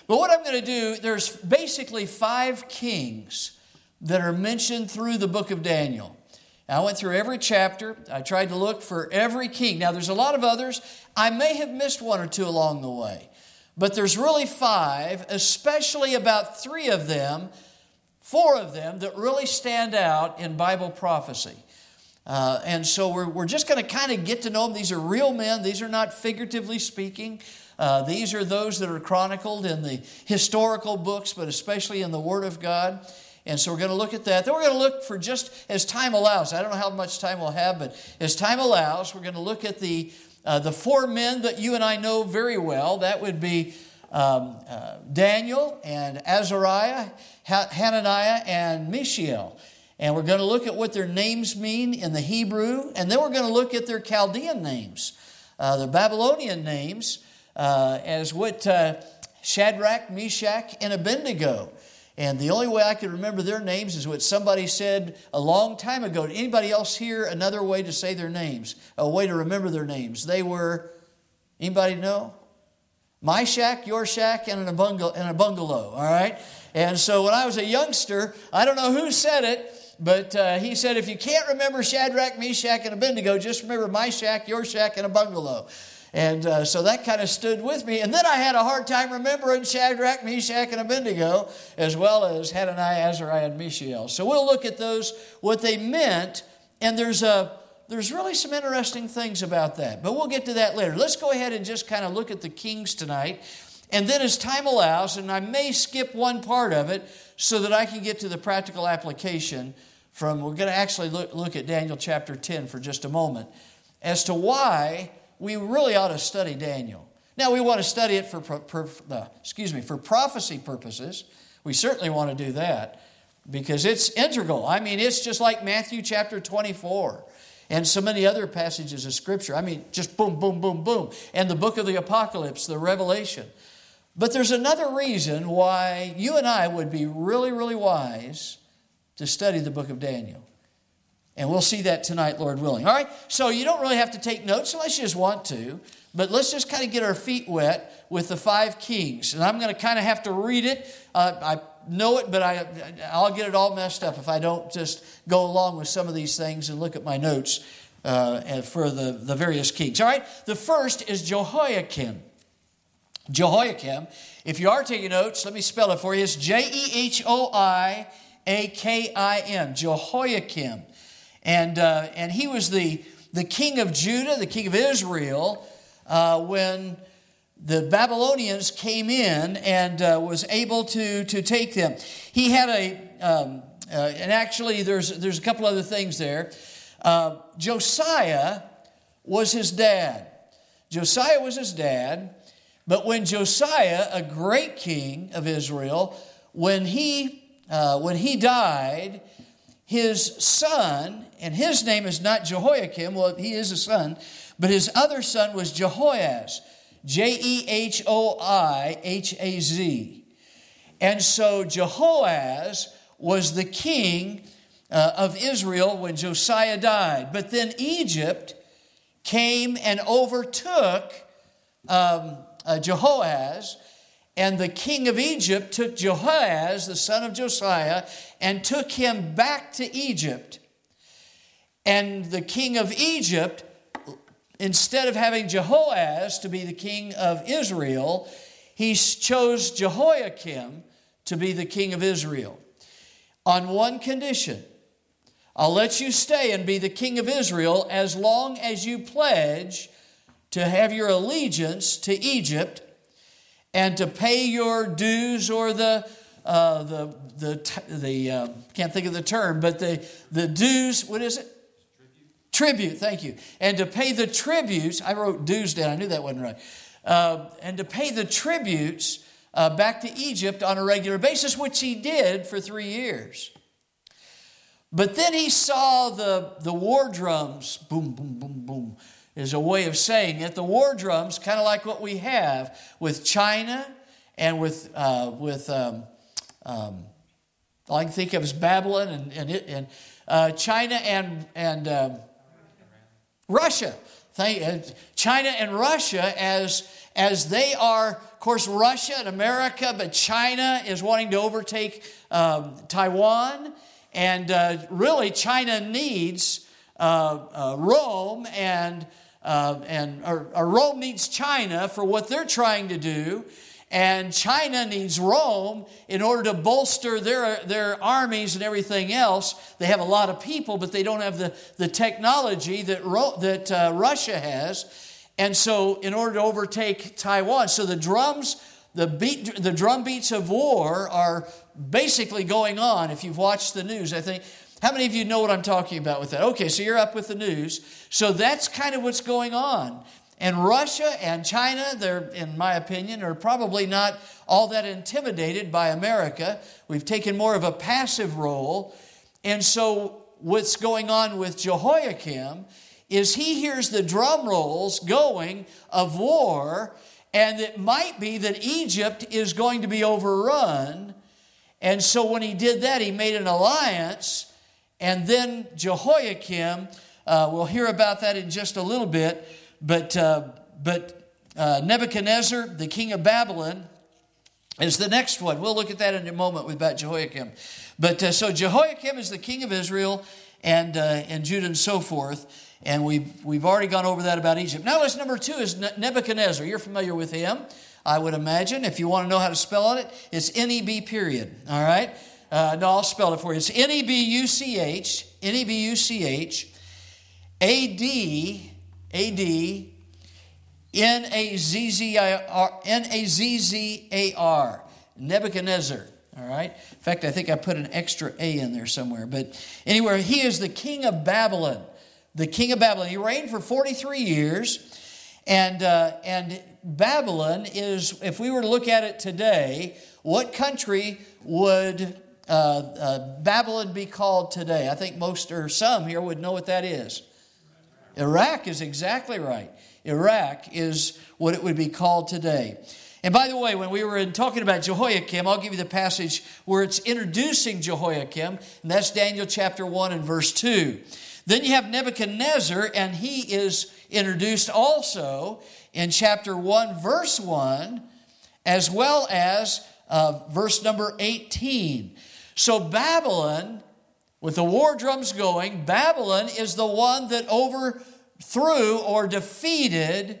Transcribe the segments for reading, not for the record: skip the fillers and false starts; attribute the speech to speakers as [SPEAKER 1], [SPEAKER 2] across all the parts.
[SPEAKER 1] But what I'm going to do, there's basically 5 kings that are mentioned through the book of Daniel. I went through every chapter. I tried to look for every king. Now, there's a lot of others. I may have missed 1 or 2 along the way. But there's really 5, especially about 3 of them, 4 of them that really stand out in Bible prophecy. And so we're just going to kind of get to know them. These are real men. These are not figuratively speaking. These are those that are chronicled in the historical books, but especially in the Word of God. And so we're going to look at that. Then we're going to look for, just as time allows. I don't know how much time we'll have, but as time allows, we're going to look at the 4 men that you and I know very well. That would be Daniel and Azariah, Hananiah, and Mishael. And we're going to look at what their names mean in the Hebrew. And then we're going to look at their Chaldean names, their Babylonian names, as what Shadrach, Meshach, and Abednego. And the only way I can remember their names is what somebody said a long time ago. Did anybody else hear another way to say their names? A way to remember their names. They were, anybody know? My shack, your shack, and a bungalow. All right? And so when I was a youngster, I don't know who said it, but he said, if you can't remember Shadrach, Meshach, and Abednego, just remember my shack, your shack, and a bungalow. And so that kind of stood with me. And then I had a hard time remembering Shadrach, Meshach, and Abednego, as well as Hananiah, Azariah, and Mishael. So we'll look at those, what they meant, and there's really some interesting things about that. But we'll get to that later. Let's go ahead and just kind of look at the kings tonight. And then as time allows, and I may skip one part of it so that I can get to the practical application we're going to actually look at Daniel chapter 10 for just a moment, as to why we really ought to study Daniel. Now, we want to study it for prophecy purposes. We certainly want to do that because it's integral. I mean, it's just like Matthew chapter 24 and so many other passages of Scripture. I mean, just boom, boom, boom, boom. And the book of the Apocalypse, the Revelation. But there's another reason why you and I would be really, really wise to study the book of Daniel. And we'll see that tonight, Lord willing. All right, so you don't really have to take notes unless you just want to. But let's just kind of get our feet wet with the 5 kings. And I'm going to kind of have to read it. I know it, but I'll get it all messed up if I don't just go along with some of these things and look at my notes for the various kings. All right, the first is Jehoiakim. Jehoiakim, if you are taking notes, let me spell it for you. It's Jehoiakim, Jehoiakim. And he was the king of Judah, the king of Israel, when the Babylonians came in and was able to take them. He had and actually there's a couple other things there. Josiah was his dad. Josiah was his dad, but when Josiah, a great king of Israel, when he died, his son, and his name is not Jehoiakim, well, he is a son, but his other son was Jehoahaz, Jehoiahaz. And so Jehoahaz was the king of Israel when Josiah died. But then Egypt came and overtook Jehoahaz, and the king of Egypt took Jehoahaz, the son of Josiah, and took him back to Egypt. And the king of Egypt, instead of having Jehoahaz to be the king of Israel, he chose Jehoiakim to be the king of Israel. On one condition: I'll let you stay and be the king of Israel as long as you pledge to have your allegiance to Egypt and to pay your dues, or the can't think of the term, but the dues, what is it? Tribute, thank you. And to pay the tributes, I wrote dues down, I knew that wasn't right. And to pay the tributes back to Egypt on a regular basis, which he did for 3 years. But then he saw the war drums, boom, boom, boom, boom, is a way of saying it. The war drums, kind of like what we have with China and with all I can think of is Babylon and China and Russia. China and Russia, as they are course, Russia and America, but China is wanting to overtake Taiwan. And really, China needs Rome, or Rome needs China for what they're trying to do. And China needs Rome in order to bolster their armies and everything else. They have a lot of people, but they don't have the technology that Russia has. And so in order to overtake Taiwan, so the drum beats of war are basically going on. If you've watched the news, I think, how many of you know what I'm talking about with that? Okay, so you're up with the news. So that's kind of what's going on. And Russia and China, they're, in my opinion, are probably not all that intimidated by America. We've taken more of a passive role. And so what's going on with Jehoiakim is he hears the drum rolls going of war, and it might be that Egypt is going to be overrun. And so when he did that, he made an alliance. And then Jehoiakim, we'll hear about that in just a little bit, but Nebuchadnezzar, the king of Babylon, is the next one. We'll look at that in a moment about Jehoiakim. But so Jehoiakim is the king of Israel and Judah and so forth. And we've already gone over that about Egypt. Now, list number 2 is Nebuchadnezzar. You're familiar with him, I would imagine. If you want to know how to spell it, it's N-E-B period. All right? No, I'll spell it for you. It's N-E-B-U-C-H, N-E-B-U-C-H-A-D-N-A-Z-Z-A-R, Nebuchadnezzar. All right? In fact, I think I put an extra A in there somewhere. But anyway, he is the king of Babylon. The king of Babylon. He reigned for 43 years. And Babylon is, if we were to look at it today, what country would Babylon be called today? I think most or some here would know what that is. Iraq is exactly right. Iraq is what it would be called today. And by the way, when we were talking about Jehoiakim, I'll give you the passage where it's introducing Jehoiakim, and that's Daniel chapter 1 and verse 2. Then you have Nebuchadnezzar, and he is introduced also in chapter 1, verse 1, as well as verse number 18. So Babylon, with the war drums going, Babylon is the one that overthrew or defeated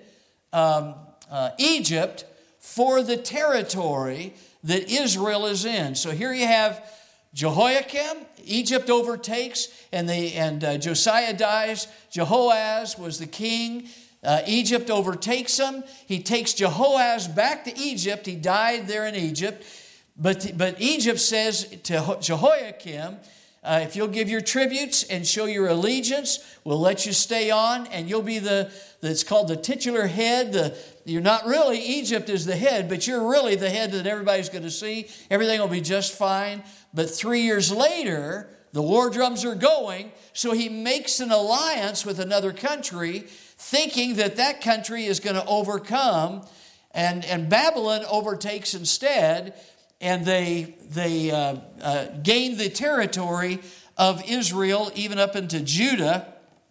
[SPEAKER 1] Egypt for the territory that Israel is in. So here you have Jehoiakim, Egypt overtakes, and Josiah dies. Jehoaz was the king. Egypt overtakes him. He takes Jehoaz back to Egypt. He died there in Egypt. But Egypt says to Jehoiakim, if you'll give your tributes and show your allegiance, we'll let you stay on, and you'll be it's called the titular head. You're not really, Egypt is the head, but you're really the head that everybody's going to see. Everything will be just fine. But 3 years later, the war drums are going, so he makes an alliance with another country, thinking that country is going to overcome, and Babylon overtakes instead, and they gain the territory of Israel, even up into Judah,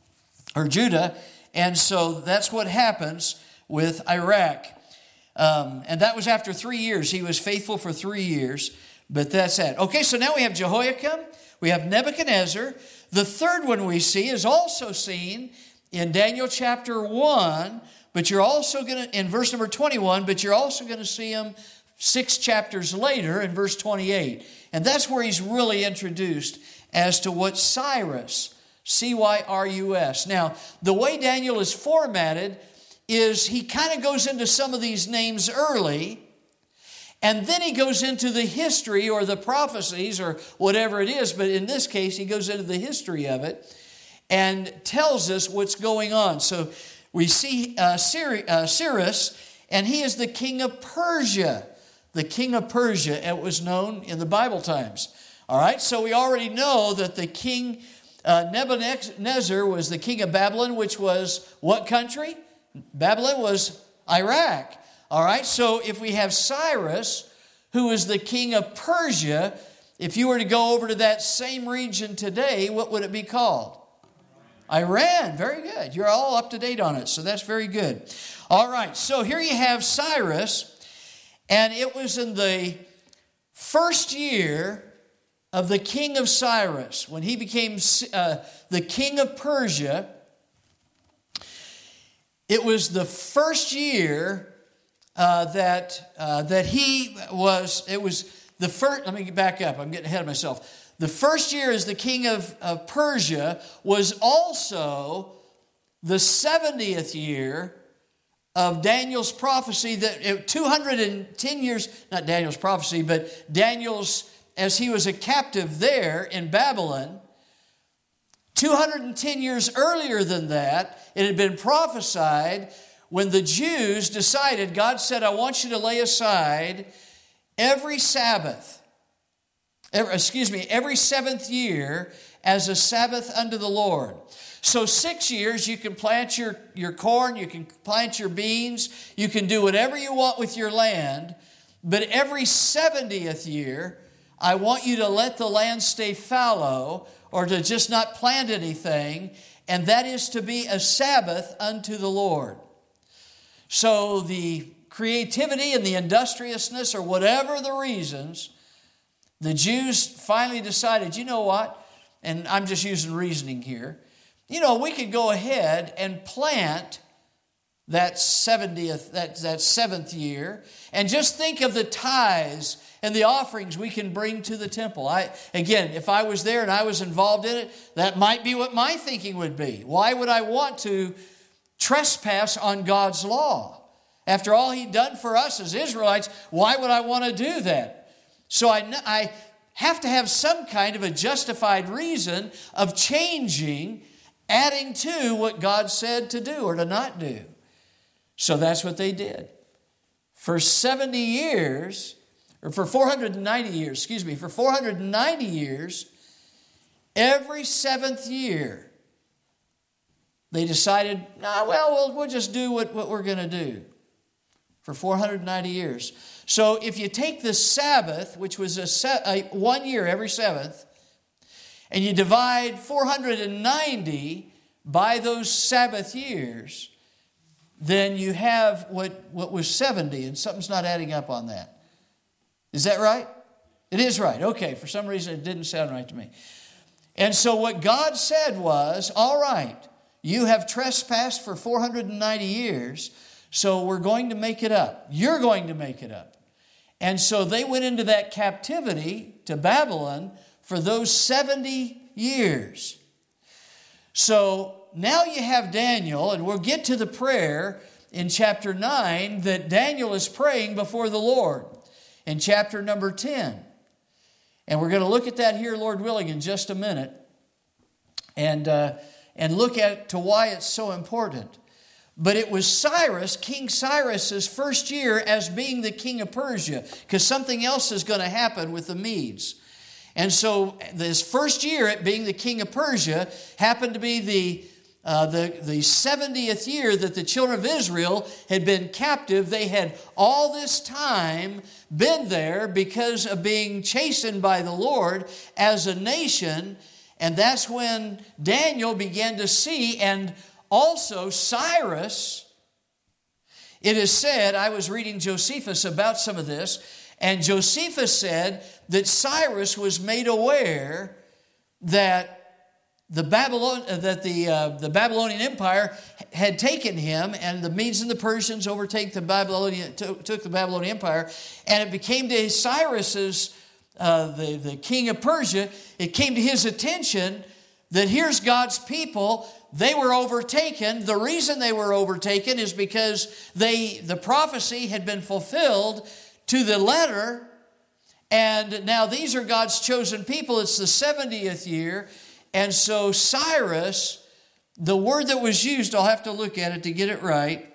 [SPEAKER 1] and so that's what happens with Iraq. And that was after 3 years. He was faithful for 3 years, but that's it. Okay, so now we have Jehoiakim, we have Nebuchadnezzar. The third one we see is also seen in Daniel chapter 1, but you're also going to, in verse number 21, but you're also going to see him 6 chapters later in verse 28. And that's where he's really introduced as to what Cyrus, C-Y-R-U-S. Now, the way Daniel is formatted is he kind of goes into some of these names early, and then he goes into the history or the prophecies or whatever it is, but in this case, he goes into the history of it and tells us what's going on. So we see Cyrus, and he is the king of Persia. The king of Persia, it was known in the Bible times. All right, so we already know that the king Nebuchadnezzar was the king of Babylon, which was what country? Babylon was Iraq. All right, so if we have Cyrus, who is the king of Persia, if you were to go over to that same region today, what would it be called? Iran. Very good. You're all up to date on it, so that's very good. All right, so here you have Cyrus, And it was in the first year of the king of Cyrus, when he became the king of Persia. It was the first year that he was. It was the first. Let me back up. I'm getting ahead of myself. The first year as the king of Persia was also the 70th year of Daniel's prophecy, that 210 years, not Daniel's prophecy, but Daniel's, as he was a captive there in Babylon, 210 years earlier than that, it had been prophesied when the Jews decided, God said, I want you to lay aside every Sabbath, every seventh year as a Sabbath unto the Lord. So 6 years you can plant your corn, you can plant your beans, you can do whatever you want with your land, but every 70th year, I want you to let the land stay fallow, or to just not plant anything, and that is to be a Sabbath unto the Lord. So the creativity and the industriousness, or whatever the reasons, the Jews finally decided, you know what, and I'm just using reasoning here, we could go ahead and plant that 70th, that seventh year, and just think of the tithes and the offerings we can bring to the temple. Again, if I was there and I was involved in it, that might be what my thinking would be. Why would I want to trespass on God's law? After all He'd done for us as Israelites, why would I want to do that? So I have to have some kind of a justified reason of changing, adding to what God said to do or to not do. So that's what they did. For 70 years, or for 490 years, for 490 years, every seventh year, they decided, we'll just do what we're going to do. For 490 years. So if you take the Sabbath, which was a 1 year every seventh, and you divide 490 by those Sabbath years, then you have what was 70, and something's not adding up on that. Is that right? It is right. Okay, for some reason it didn't sound right to me. And so what God said was, all right, you have trespassed for 490 years, so we're going to make it up. You're going to make it up. And so they went into that captivity to Babylon for those 70 years. So now you have Daniel, and we'll get to the prayer in chapter 9 that Daniel is praying before the Lord in chapter number 10. And we're going to look at that here, Lord willing, in just a minute, and look at to why it's so important. But it was Cyrus, King Cyrus's first year as being the king of Persia, because something else is going to happen with the Medes. And so this first year at being the king of Persia happened to be the 70th year that the children of Israel had been captive. They had all this time been there because of being chastened by the Lord as a nation. And that's when Daniel began to see, and also Cyrus, it is said, I was reading Josephus about some of this, and Josephus said that Cyrus was made aware that the Babylonian Empire had taken him, and the Medes and the Persians took the Babylonian Empire, and it became to Cyrus's, the king of Persia, it came to his attention that here's God's people. They were overtaken. The reason they were overtaken is because the prophecy had been fulfilled to the letter, and now these are God's chosen people. It's the 70th year. And so Cyrus, the word that was used, I'll have to look at it to get it right,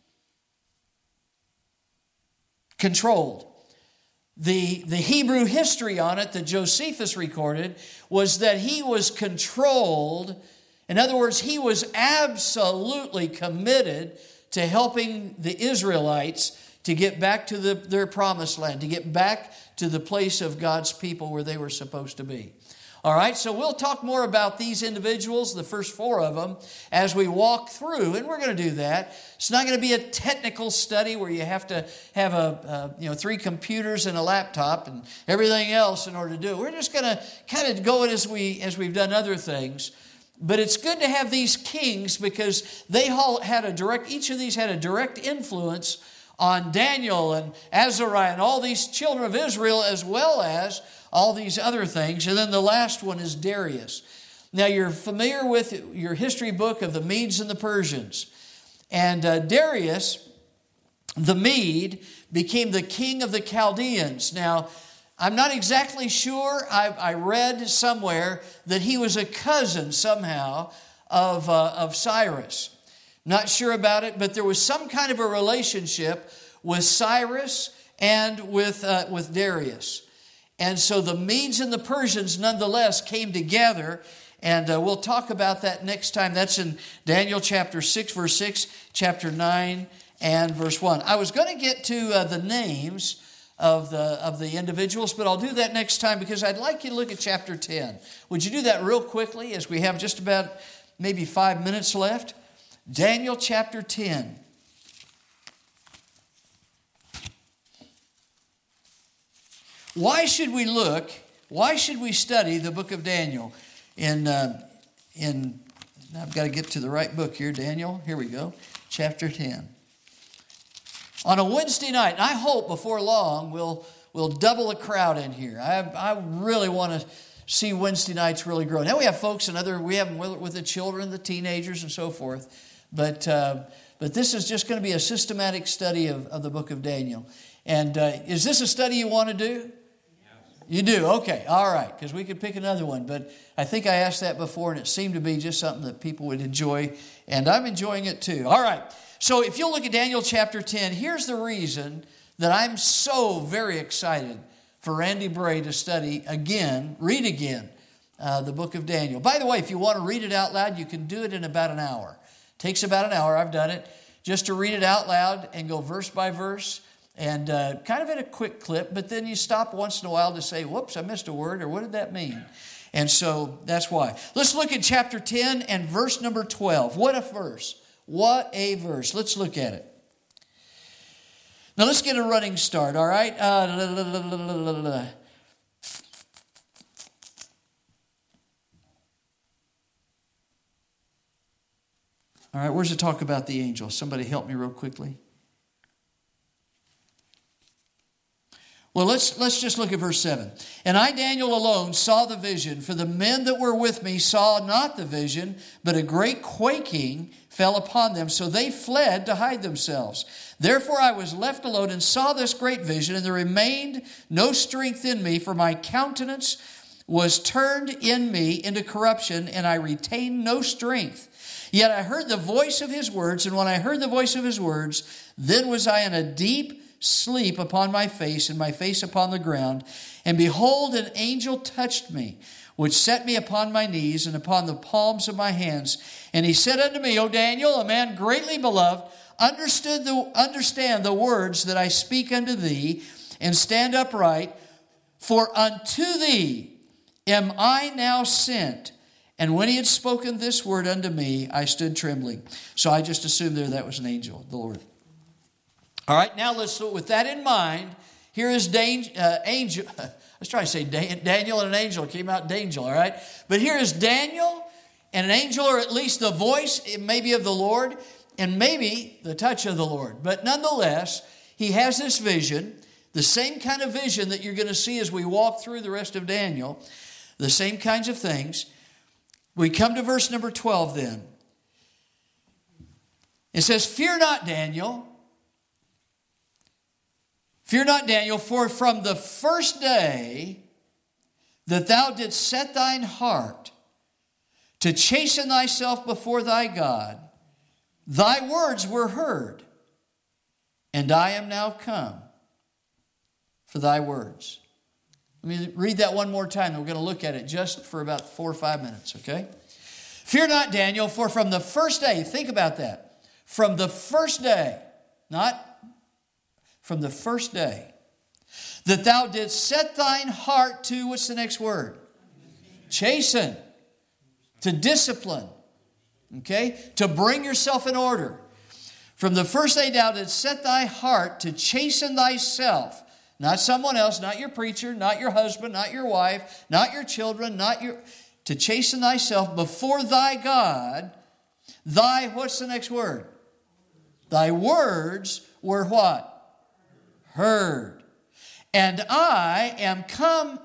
[SPEAKER 1] controlled. The Hebrew history on it that Josephus recorded was that he was controlled. In other words, he was absolutely committed to helping the Israelites to get back to their promised land, to get back to the place of God's people where they were supposed to be. All right, so we'll talk more about these individuals, the first 4 of them, as we walk through, and we're going to do that. It's not going to be a technical study where you have to have 3 computers and a laptop and everything else in order to do it. We're just going to kind of go it as we've done other things. But it's good to have these kings because they all had each of these had a direct influence on Daniel and Azariah and all these children of Israel, as well as all these other things. And then the last one is Darius. Now, you're familiar with your history book of the Medes and the Persians. And Darius, the Mede, became the king of the Chaldeans. Now, I'm not exactly sure. I read somewhere that he was a cousin somehow of Cyrus. Not sure about it, but there was some kind of a relationship with Cyrus and with Darius. And so the Medes and the Persians nonetheless came together, and we'll talk about that next time. That's in Daniel chapter 6, verse 6, chapter 9, and verse 1. I was going to get to the names of the individuals, but I'll do that next time because I'd like you to look at chapter 10. Would you do that real quickly as we have just about maybe 5 minutes left? Daniel chapter 10. Why should we study the book of Daniel? I've got to get to the right book here, Daniel. Here we go, chapter 10. On a Wednesday night, and I hope before long we'll double the crowd in here. I really want to see Wednesday nights really grow. Now we have folks we have them with the children, the teenagers, and so forth. But this is just going to be a systematic study of the book of Daniel. And is this a study you want to do? You do? Okay. All right. Because we could pick another one. But I think I asked that before, and it seemed to be just something that people would enjoy. And I'm enjoying it too. All right. So if you'll look at Daniel chapter 10, here's the reason that I'm so very excited for Randy Bray to read again, the book of Daniel. By the way, if you want to read it out loud, you can do it in about an hour. It takes about an hour. I've done it. Just to read it out loud and go verse by verse. And kind of in a quick clip, but then you stop once in a while to say, whoops, I missed a word, or what did that mean? And so that's why. Let's look at chapter 10 and verse number 12. What a verse. What a verse. Let's look at it. Now let's get a running start, all right? All right, where's the talk about the angel? Somebody help me real quickly. Well, let's just look at verse 7. And I, Daniel, alone saw the vision, for the men that were with me saw not the vision, but a great quaking fell upon them, so they fled to hide themselves. Therefore I was left alone and saw this great vision, and there remained no strength in me, for my countenance was turned in me into corruption, and I retained no strength. Yet I heard the voice of his words, and when I heard the voice of his words, then was I in a deep sleep upon my face, and my face upon the ground. And behold, an angel touched me, which set me upon my knees and upon the palms of my hands. And he said unto me, O Daniel, a man greatly beloved, understand the words that I speak unto thee, and stand upright, for unto thee am I now sent. And when he had spoken this word unto me, I stood trembling. So I just assumed that was an angel, the Lord. All right, now with that in mind, here is angel. I was trying to say Daniel and an angel. It came out Daniel, all right? But here is Daniel and an angel, or at least the voice maybe of the Lord, and maybe the touch of the Lord. But nonetheless, he has this vision, the same kind of vision that you're going to see as we walk through the rest of Daniel, the same kinds of things. We come to verse number 12 then. It says, Fear not, Daniel, for from the first day that thou didst set thine heart to chasten thyself before thy God, thy words were heard, and I am now come for thy words. Let me read that one more time. We're going to look at it just for about 4 or 5 minutes, okay? Fear not, Daniel, for from the first day, think about that, from the first day, not from the first day, that thou didst set thine heart to, what's the next word? chasten, to discipline, okay, to bring yourself in order. From the first day thou didst set thy heart to chasten thyself, not someone else, not your preacher, not your husband, not your wife, not your children, to chasten thyself before thy God, what's the next word? Thy words were what? Heard. And I am come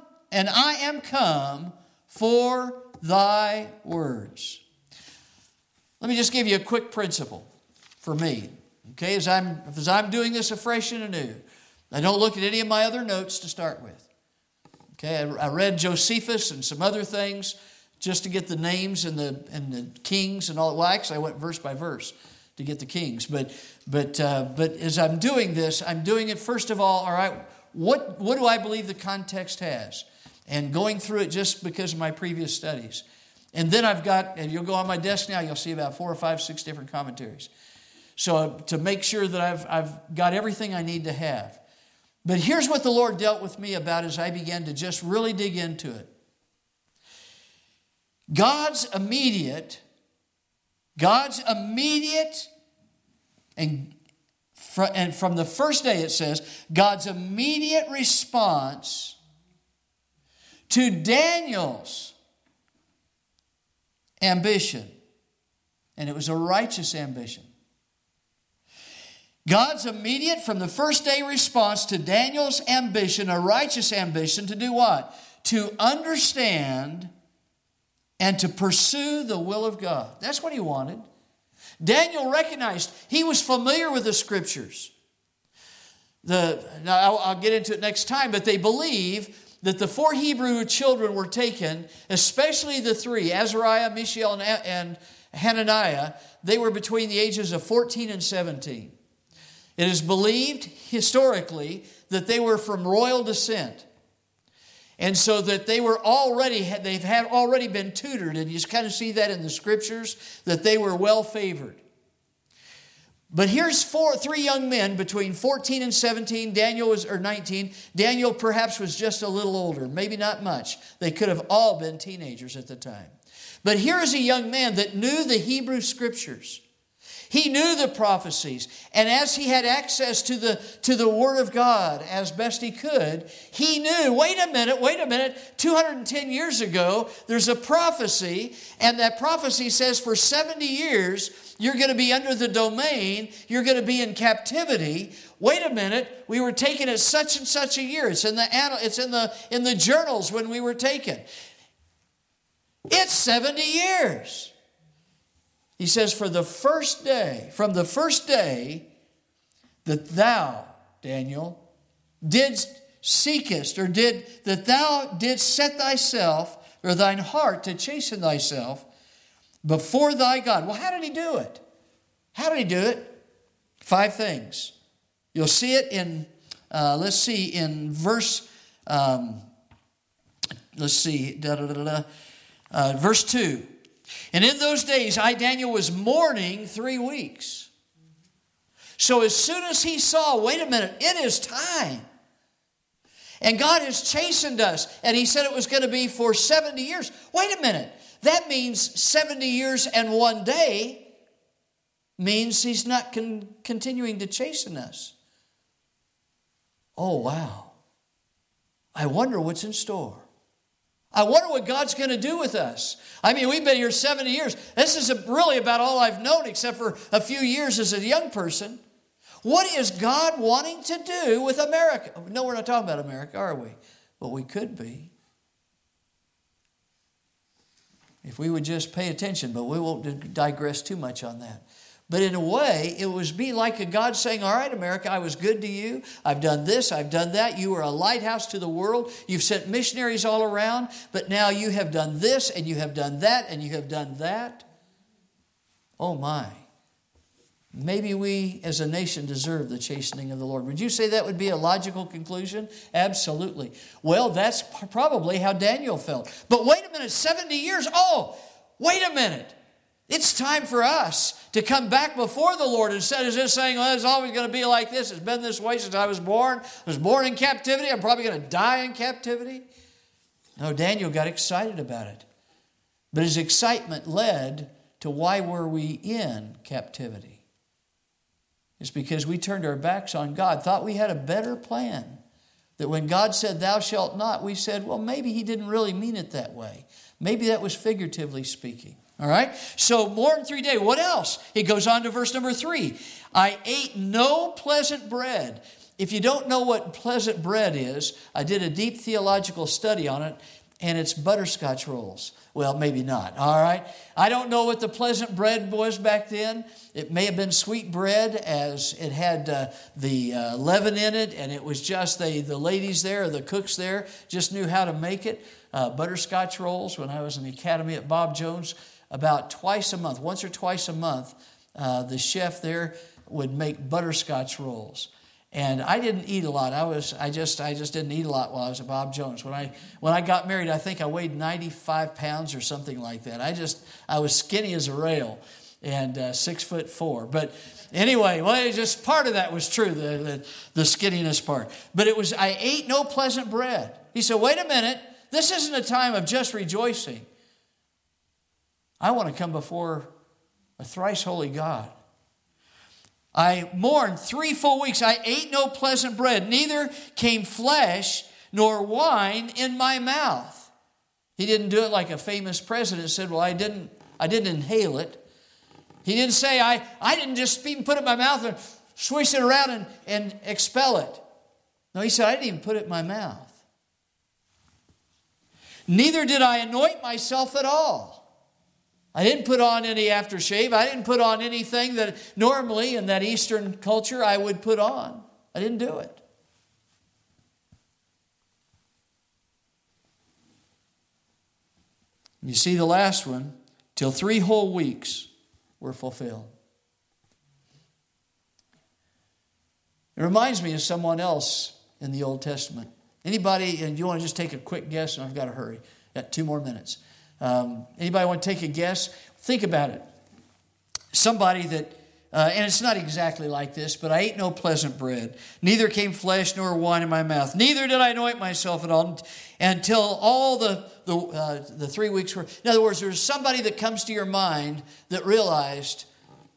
[SPEAKER 1] for thy words. Let me just give you a quick principle for me. Okay, as I'm doing this afresh and anew, I don't look at any of my other notes to start with. Okay, I read Josephus and some other things just to get the names and the kings and all. Well, actually, I went verse by verse to get the kings. But as I'm doing this, I'm doing it first of all right, what do I believe the context has? And going through it just because of my previous studies. And then I've got, and you'll go on my desk now, you'll see about 4 or 5, 6 different commentaries. So to make sure that I've got everything I need to have. But here's what the Lord dealt with me about as I began to just really dig into it. God's immediate, and from the first day it says, God's immediate response to Daniel's ambition, and it was a righteous ambition. God's immediate, from the first day response to Daniel's ambition, a righteous ambition, to do what? To understand and to pursue the will of God. That's what he wanted. Daniel recognized he was familiar with the Scriptures. Now I'll get into it next time, but they believe that the 4 Hebrew children were taken, especially the 3, Azariah, Mishael, and Hananiah. They were between the ages of 14 and 17. It is believed historically that they were from royal descent. And so that they've already been tutored, and you just kind of see that in the Scriptures, that they were well favored. But here's 3 young men between 14 and 17. Daniel was 19. Daniel perhaps was just a little older, maybe not much. They could have all been teenagers at the time. But here is a young man that knew the Hebrew Scriptures. He knew the prophecies, and as he had access to the Word of God as best he could, he knew, wait a minute, 210 years ago, there's a prophecy, and that prophecy says for 70 years, you're going to be under the domain, you're going to be in captivity. Wait a minute, we were taken at such and such a year. It's in the journals when we were taken. It's 70 years. He says, from the first day that thou, Daniel, didst seekest, that thou didst set thyself, or thine heart to chasten thyself before thy God. Well, how did he do it? 5 things. You'll see it in, in verse, verse 2. And in those days, I, Daniel, was mourning 3 weeks. So as soon as he saw, wait a minute, it is time. And God has chastened us. And he said it was going to be for 70 years. Wait a minute. That means 70 years and 1 day means he's not continuing to chasten us. Oh, wow. I wonder what's in store. I wonder what God's going to do with us. I mean, we've been here 70 years. This is really about all I've known except for a few years as a young person. What is God wanting to do with America? No, we're not talking about America, are we? Well, we could be. If we would just pay attention, but we won't digress too much on that. But in a way, it would be like a God saying, all right, America, I was good to you. I've done this, I've done that. You were a lighthouse to the world. You've sent missionaries all around. But now you have done this, and you have done that, and you have done that. Oh my. Maybe we as a nation deserve the chastening of the Lord. Would you say that would be a logical conclusion? Absolutely. Well, that's probably how Daniel felt. But wait a minute, 70 years? Oh, wait a minute. It's time for us to come back before the Lord instead of just saying, well, it's always going to be like this. It's been this way since I was born. I was born in captivity. I'm probably going to die in captivity. No, Daniel got excited about it. But his excitement led to why were we in captivity? It's because we turned our backs on God, thought we had a better plan. That when God said, thou shalt not, we said, well, maybe he didn't really mean it that way. Maybe that was figuratively speaking. All right? So more than 3 days. What else? He goes on to verse number 3. I ate no pleasant bread. If you don't know what pleasant bread is, I did a deep theological study on it, and it's butterscotch rolls. Well, maybe not, all right? I don't know what the pleasant bread was back then. It may have been sweet bread, as it had the leaven in it, and it was just the ladies there, the cooks there, just knew how to make it. Butterscotch rolls, when I was in the academy at Bob Jones, about twice a month, once or twice a month, the chef there would make butterscotch rolls. And I didn't eat a lot. I just didn't eat a lot while I was at Bob Jones. When I got married, I think I weighed 95 pounds or something like that. I was skinny as a rail and 6'4". But anyway, well, just part of that was true, the skinniness part. But it was, I ate no pleasant bread. He said, wait a minute, this isn't a time of just rejoicing. I want to come before a thrice holy God. I mourned 3 full weeks. I ate no pleasant bread, neither came flesh nor wine in my mouth. He didn't do it like a famous president said, well, I didn't inhale it. He didn't say, I didn't just even put it in my mouth and swish it around and expel it. No, he said, I didn't even put it in my mouth. Neither did I anoint myself at all. I didn't put on any aftershave. I didn't put on anything that normally in that Eastern culture I would put on. I didn't do it. You see the last one, till 3 whole weeks were fulfilled. It reminds me of someone else in the Old Testament. Anybody, and you want to just take a quick guess, and I've got to hurry. Got 2 more minutes. Anybody want to take a guess? Think about it. Somebody that, and it's not exactly like this, but I ate no pleasant bread. Neither came flesh nor wine in my mouth. Neither did I anoint myself at all until all the 3 weeks were. In other words, there's somebody that comes to your mind that realized,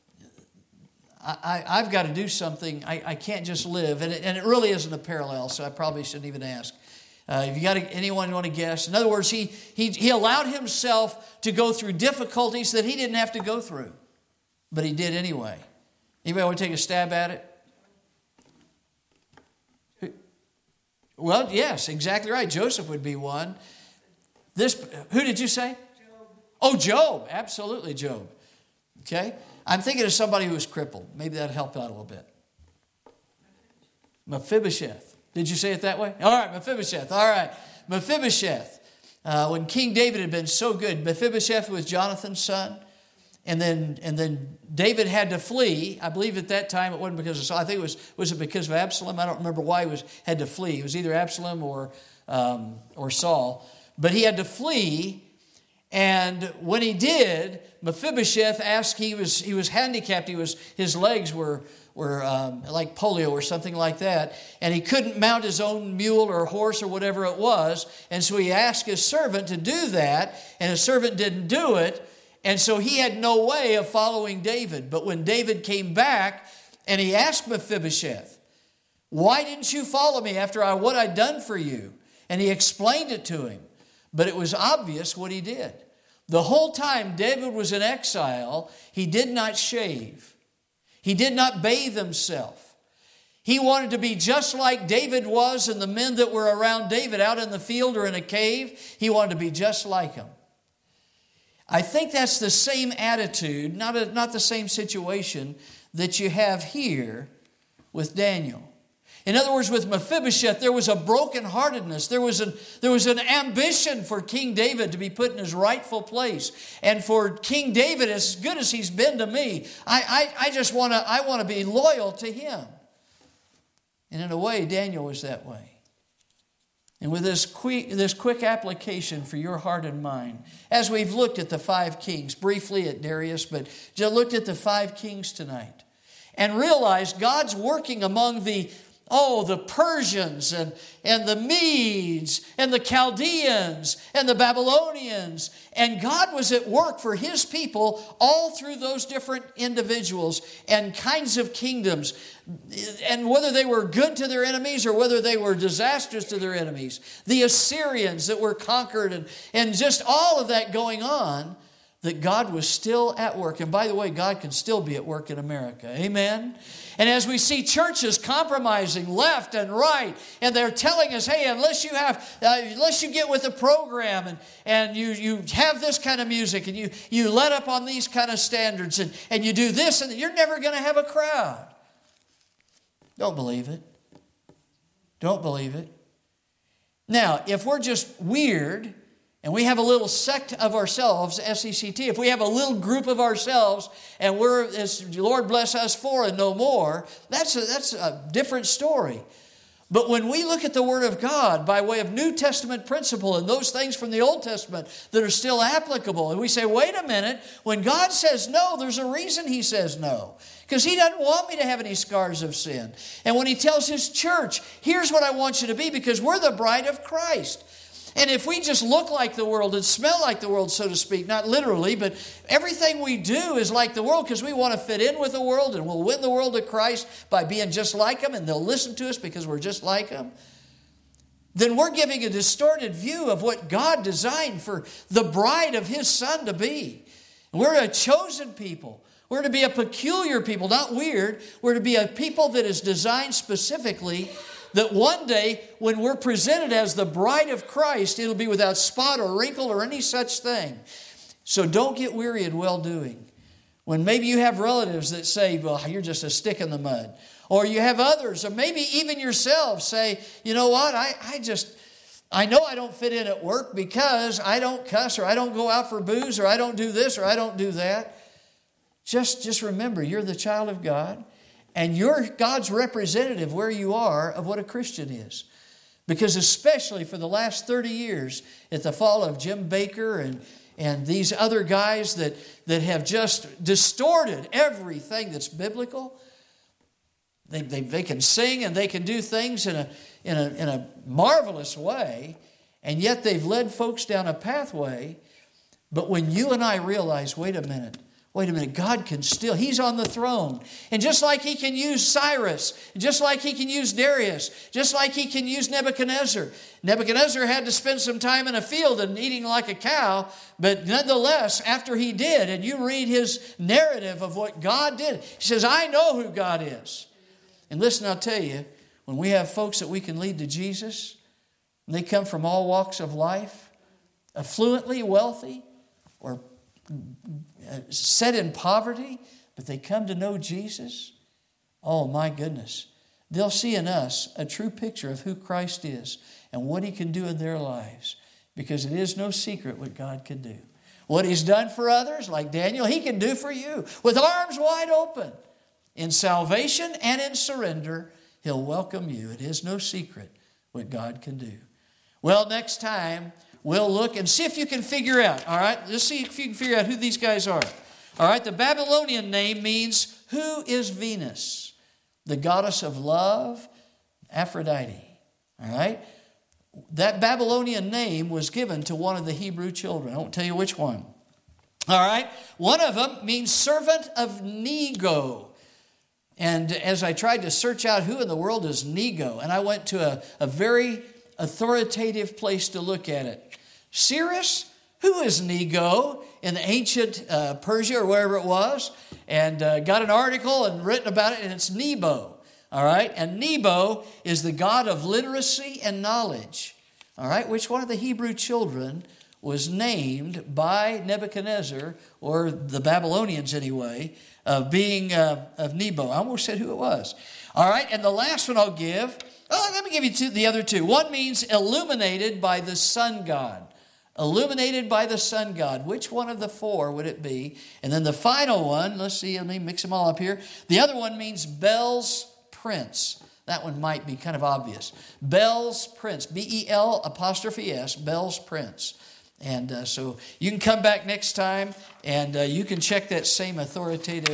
[SPEAKER 1] I've got to do something. I can't just live. And it really isn't a parallel, so I probably shouldn't even ask. If you got anyone want to guess? In other words, he allowed himself to go through difficulties that he didn't have to go through, but he did anyway. Anybody want to take a stab at it? Well, yes, exactly right. Joseph would be one. Who did you say?
[SPEAKER 2] Job.
[SPEAKER 1] Oh, Job. Absolutely, Job. Okay. I'm thinking of somebody who was crippled. Maybe that'll help out a little bit. Mephibosheth. Did you say it that way? All right, Mephibosheth. All right, Mephibosheth. When King David had been so good, Mephibosheth was Jonathan's son, and then David had to flee. I believe at that time it wasn't because of Saul. I think was it because of Absalom? I don't remember why he had to flee. It was either Absalom or Saul, but he had to flee. And when he did, Mephibosheth asked. He was handicapped. His legs were like polio or something like that, and he couldn't mount his own mule or horse or whatever it was, and so he asked his servant to do that, and his servant didn't do it, and so he had no way of following David. But when David came back and he asked Mephibosheth, why didn't you follow me after what I'd done for you? And he explained it to him, but it was obvious what he did. The whole time David was in exile, he did not shave. He did not bathe himself. He wanted to be just like David was and the men that were around David out in the field or in a cave. He wanted to be just like him. I think that's the same attitude, not the same situation that you have here with Daniel. In other words, with Mephibosheth, there was a brokenheartedness. There was an ambition for King David to be put in his rightful place. And for King David, as good as he's been to me, I want to be loyal to him. And in a way, Daniel was that way. And with this quick application for your heart and mind, as we've looked at the 5 kings, briefly at Darius, but just looked at the 5 kings tonight, and realized God's working among the Oh, the Persians and the Medes and the Chaldeans and the Babylonians. And God was at work for His people all through those different individuals and kinds of kingdoms. And whether they were good to their enemies or whether they were disastrous to their enemies. The Assyrians that were conquered and just all of that going on, that God was still at work. And by the way, God can still be at work in America. Amen? And as we see churches compromising left and right, and they're telling us, hey, unless you get with the program and you have this kind of music and you let up on these kind of standards and you do this, and you're never going to have a crowd. Don't believe it. Don't believe it. Now, if we're just weird, and we have a little sect of ourselves, SECT, if we have a little group of ourselves and we're, as Lord bless us for and no more, that's a different story. But when we look at the Word of God by way of New Testament principle and those things from the Old Testament that are still applicable, and we say, wait a minute, when God says no, there's a reason He says no. Because He doesn't want me to have any scars of sin. And when He tells His church, here's what I want you to be, because we're the bride of Christ. And if we just look like the world and smell like the world, so to speak, not literally, but everything we do is like the world because we want to fit in with the world and we'll win the world to Christ by being just like them and they'll listen to us because we're just like them, then we're giving a distorted view of what God designed for the bride of His Son to be. We're a chosen people. We're to be a peculiar people, not weird. We're to be a people that is designed specifically that one day, when we're presented as the bride of Christ, it'll be without spot or wrinkle or any such thing. So don't get weary in well-doing. When maybe you have relatives that say, well, you're just a stick in the mud. Or you have others, or maybe even yourself say, you know what, I know I don't fit in at work because I don't cuss or I don't go out for booze or I don't do this or I don't do that. Just remember, you're the child of God. And you're God's representative where you are of what a Christian is. Because especially for the last 30 years at the fall of Jim Baker and these other guys that have just distorted everything that's biblical. They can sing and they can do things in a marvelous way. And yet they've led folks down a pathway. But when you and I realize, wait a minute, God can still, He's on the throne. And just like He can use Cyrus, just like He can use Darius, just like He can use Nebuchadnezzar. Nebuchadnezzar had to spend some time in a field and eating like a cow, but nonetheless, after he did, and you read his narrative of what God did, he says, I know who God is. And listen, I'll tell you, when we have folks that we can lead to Jesus, and they come from all walks of life, affluently wealthy, or set in poverty, but they come to know Jesus, oh my goodness. They'll see in us a true picture of who Christ is and what He can do in their lives, because it is no secret what God can do. What He's done for others, like Daniel, He can do for you. With arms wide open, in salvation and in surrender, He'll welcome you. It is no secret what God can do. Well, next time, we'll look and see if you can figure out, all right? Let's see if you can figure out who these guys are. All right, the Babylonian name means, who is Venus? The goddess of love, Aphrodite. All right? That Babylonian name was given to one of the Hebrew children. I won't tell you which one. All right? One of them means servant of Nego. And as I tried to search out who in the world is Nego, and I went to a very authoritative place to look at it. Cyrus, who is Nego in the ancient Persia or wherever it was, and got an article and written about it, and it's Nebo. All right, and Nebo is the god of literacy and knowledge. All right, which one of the Hebrew children was named by Nebuchadnezzar, or the Babylonians anyway, of being of Nebo. I almost said who it was. All right, and the last one I'll give. Oh, let me give you the other two. One means illuminated by the sun god. Illuminated by the sun god. Which one of the four would it be? And then the final one, let's see, let me mix them all up here. The other one means Bel's prince. That one might be kind of obvious. Bel's prince. B-E-L''S, Bel's prince. And so you can come back next time and you can check that same authoritative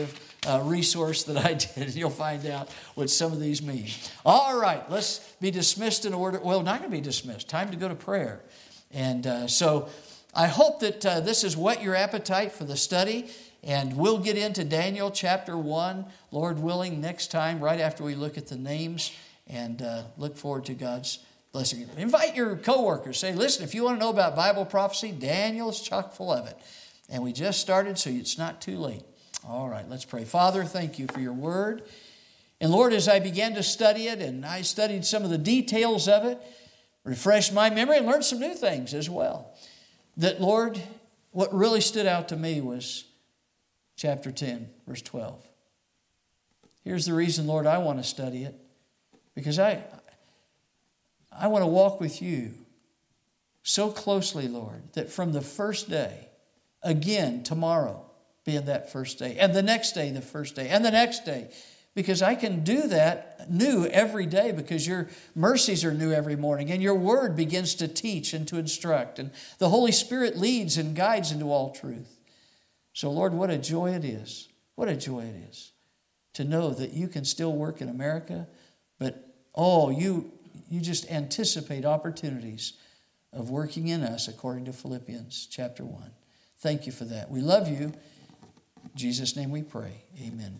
[SPEAKER 1] resource that I did. You'll find out what some of these mean. All right, let's be dismissed in order. Well, not going to be dismissed. Time to go to prayer. And so I hope that this has whet your appetite for the study. And we'll get into Daniel chapter 1, Lord willing, next time, right after we look at the names, and look forward to God's blessing. Invite your coworkers. Say, listen, if you want to know about Bible prophecy, Daniel is chock full of it. And we just started, so it's not too late. All right, let's pray. Father, thank you for your word. And Lord, as I began to study it, and I studied some of the details of it, refreshed my memory and learned some new things as well. That, Lord, what really stood out to me was chapter 10, verse 12. Here's the reason, Lord, I want to study it. Because I want to walk with you so closely, Lord, that from the first day, again, tomorrow being that first day, and the next day, the first day, and the next day, because I can do that new every day because your mercies are new every morning, and your word begins to teach and to instruct, and the Holy Spirit leads and guides into all truth. So, Lord, what a joy it is. What a joy it is to know that you can still work in America, but, you just anticipate opportunities of working in us according to Philippians chapter 1. Thank you for that. We love you. In Jesus' name we pray. Amen.